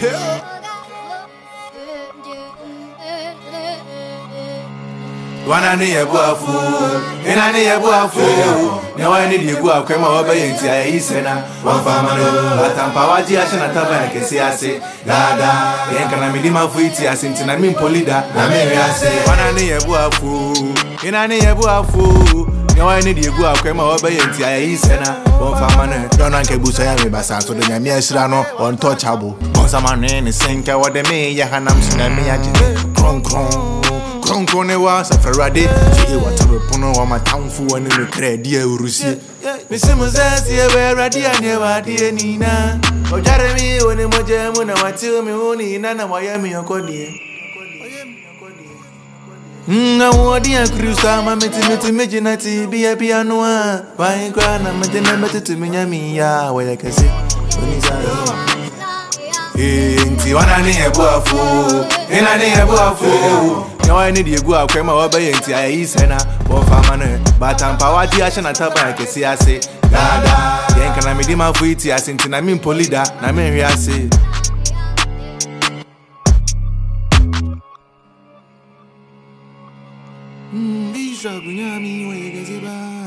Wana ni ebuafu, ina ni ebuafu. Nyawa ni diegua kwema wabe yenti ya isena. Wafamano, atampa waji ashana taba ya kesi ase. Dada, yenka na midima fuiti asinti na mimpolida na mimi ase. Wana ni ebuafu, ina ni ebuafu. Nyawa ni diegua kwema wabe yenti ya isena. Wafamano, dona nke buso ya mibasa so de nyamia shirano untouchable. Onsamane ni senke wade me ya hanam sinami ya jine. Kron kron. Kronkone wa safarade je watabe pono wa matamfu wani me kredi e urusi misimu zasi e we radi ane wadi nina ojare mi woni moje mu na wati mi huni na na waya mi yokodi na wodi an kristo ma meti mejinati biya piano a bai kwa na medena metu mi nyami ya waya kase oni za inti wana ni ebuafu ina ni ebuafu Nyawa ni diegua kwema wabe yenti ya isena Wafamano, batampa waji ashana taba ya kesi ase Dada, yenka na midima fuiti asinti na mimpolida na mimi ase Bisha kunyami wa yegeziba